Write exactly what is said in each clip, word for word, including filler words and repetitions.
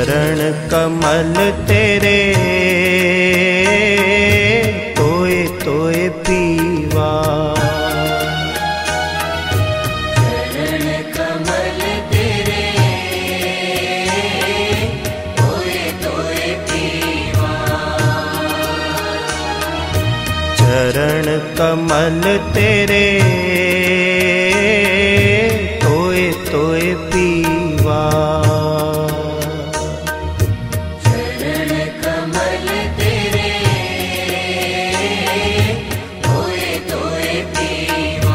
चरण कमल तेरे तोए तोए पीवा। चरण कमल तेरे तोए तोए पीवा। चरण कमल तेरे तोए तोए पीवा। चरण कमल तेरे तोए तोए पीवा।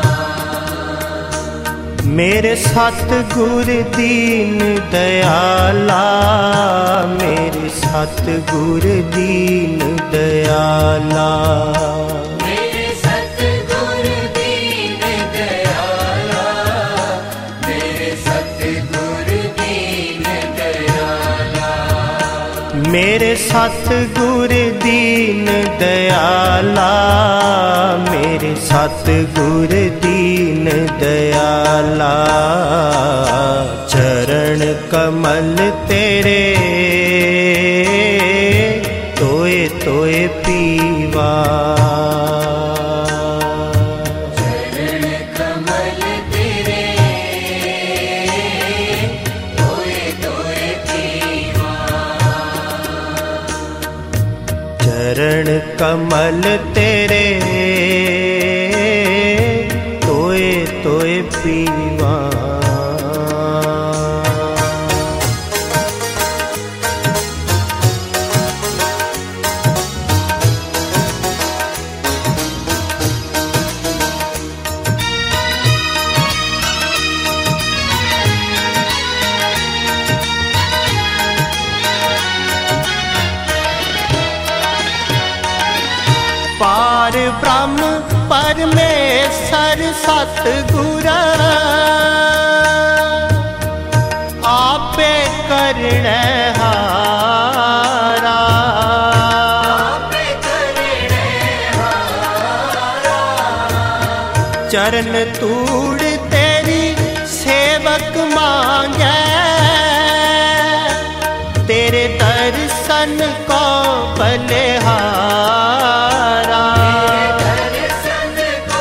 मेरे सतगुर दीन दयाला, मेरे सतगुर दीन दयाला। मेरे सतगुर दीन दयाला, मेरे सतगुर दीन दयाला। मेरे सतगुर दीन दयाला, मेरे सतगुर दीन दयाला। चरण कमल तेरे तोए तोए पीवा। चरण कमल तेरे तोए तोए पीवा। चरण कमल तेरे तोए तोए पीवा। पार ब्रह्म परमेश्वर सतगुर आपे करने हारा। आपे करने हारा। चरण तूड़ तेरी सेवक मांगे, तेरे दर्शन को बलिहारा। दर्शन को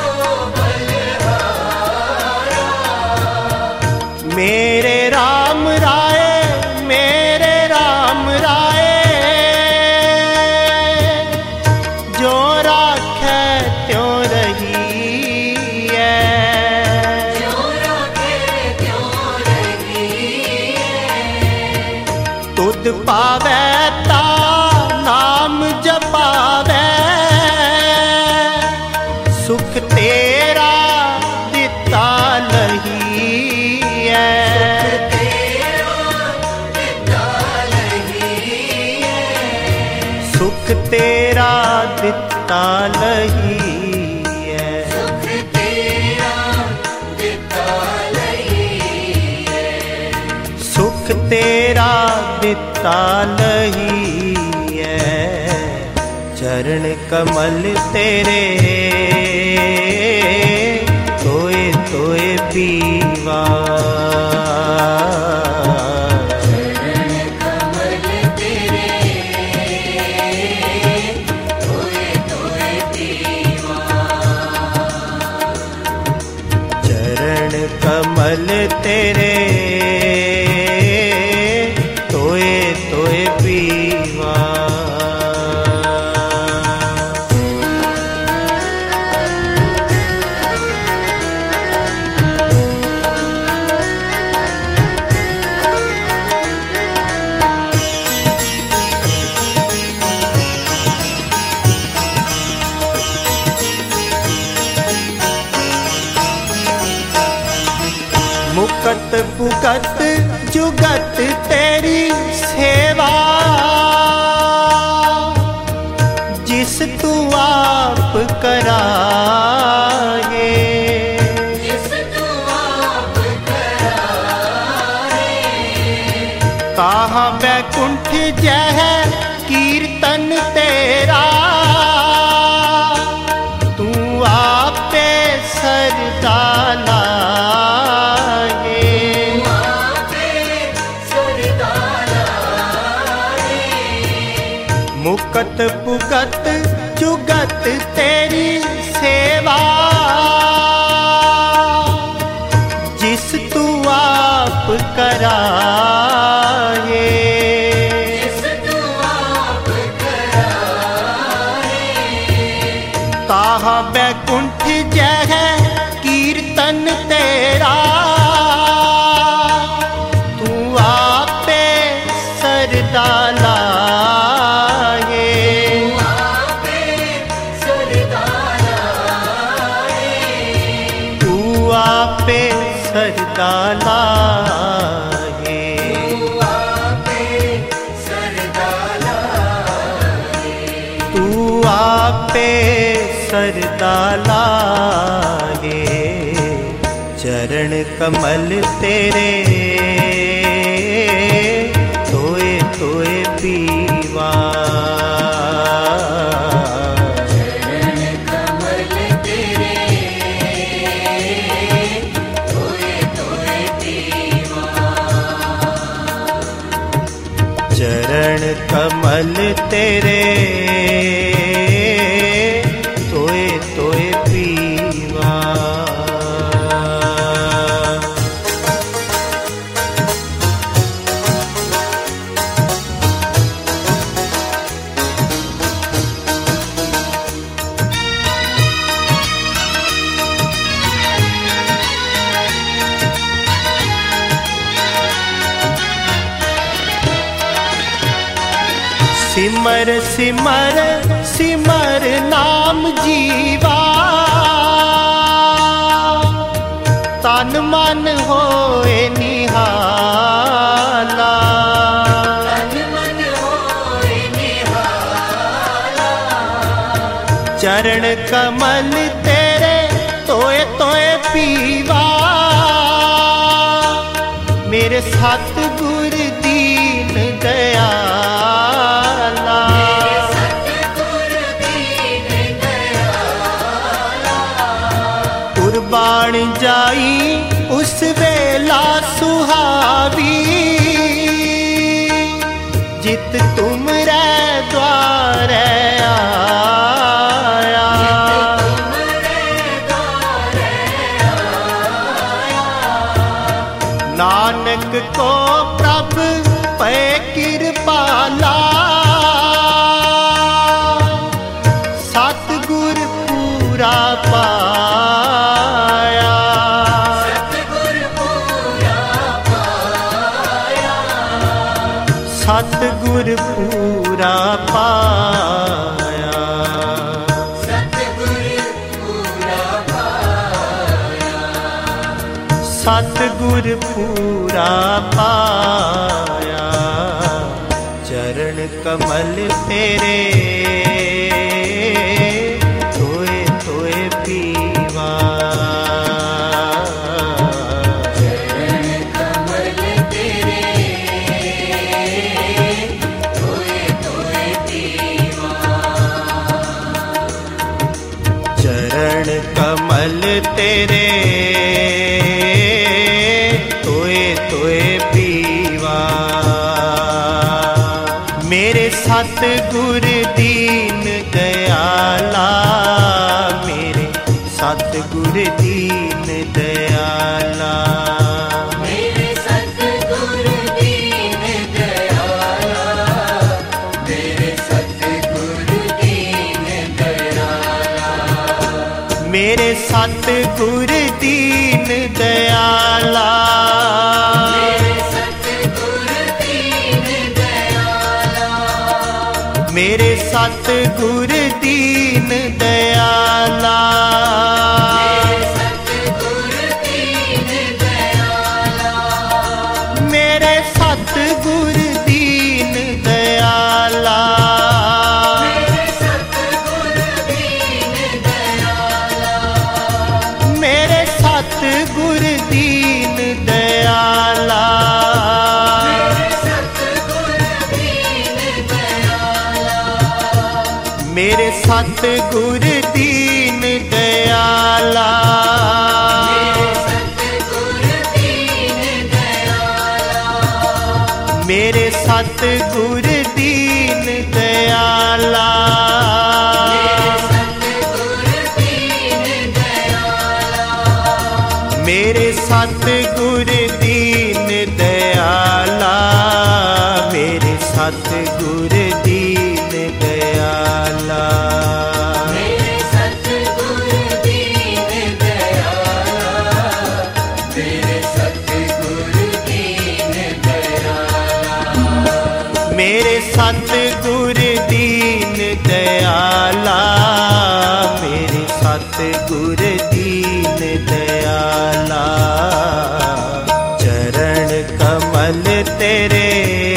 बलिहारा। मेरे राम राय, मेरे राम राय, जो राखे त्यों रही है। जो राखे त्यों रही है। तुद पावे ता नाम जपावे, सुख तेरा दिता लही है। सुख तेरा दिता लही है। सुख तेरा दिता लही है। सुख तेरा दिता लही है। चरण कमल तेरे तोए तोए पीवा। चरण कमल तेरे तोए तोए पीवा। चरण कमल तेरे तोए तोए पीवा। मुकत पुकत जुगत तेरी सेवा, जिस तू आप कराए। जिस तू आप कराए। कहाँ बैकुंठ जह कीर्तन तेरा, तू आपे सरदाला। आपे सरदाला। भुगत भुगत जुगत तेरी सेवा, जिस तू आप कराए, जिस तू आप कराए। ताहा बैकुंठ जय कीर्तन तेरा, तू आपे सरदा लाए, आपे सरदा लाए। तू आपे सरदा लाए, आपे सरदा लाए। तू आपे सरदा लाए। चरण कमल तेरे तोए तोए पीवा, चरण कमल तेरे तोए तोए पीवा। चरण कमल तेरे तोए तोए पीवा। सिमर सिमर सिमर नाम जीवा, तन मन होए निहाला, तन मन होए निहाला। चरण कमल तेरे तोए तोए पीवा। मेरे सतगुर दीन दयाला, सतगुर दीन दयाला। कुर्बान जाई उस वेला सुहावी, जित तुम रे द्वारे आया, नानक को प्रभ पे कृपाला। सतगुर पूरा पाया, सतगुर पूरा पाया। सतगुर पूरा पाया, सतगुर पूरा पाया। सतगुर पूरा पाया। चरण कमल तेरे तोए तोए पीवा, चरण कमल तेरे तोए तोए पीवा। चरण कमल तेरे तोए तोए पीवा। मेरे सतगुर दीन दयाला, मेरे सतगुर दीन दयाला। मेरे सतगुर दीन दयाला। मेरे सतगुर दीन दयाला। मेरे सतगुर दीन दयाला। मेरे सतगुर दीन दयाला। मेरे सतगुर दीन दयाला। मेरे सतगुर दीन दयाला। मेरे सतगुर दीन दयाला। मेरे सतगुर दीन दयाला। मेरे सतगुर दीन दयाला, मेरे सतगुर दीन दयाला। मेरे सतगुर दीन दयाला, मेरे सतगुर दीन दयाला। मेरे सतगुर दीन दयाला, मेरे सतगुर दीन दयाला। चरण कमल तेरे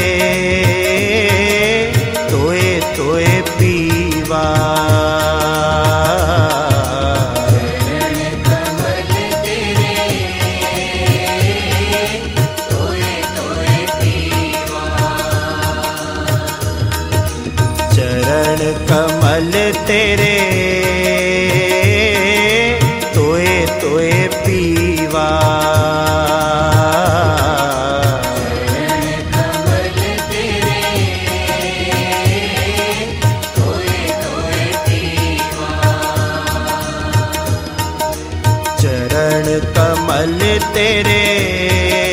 तोए तोए पीवा, चरण कमल तेरे तोए तोए पीवा। चरण कमल तेरे तोए तोए पीवा। चरण कमल तेरे तोए तोए पीवा। चरण कमल तेरे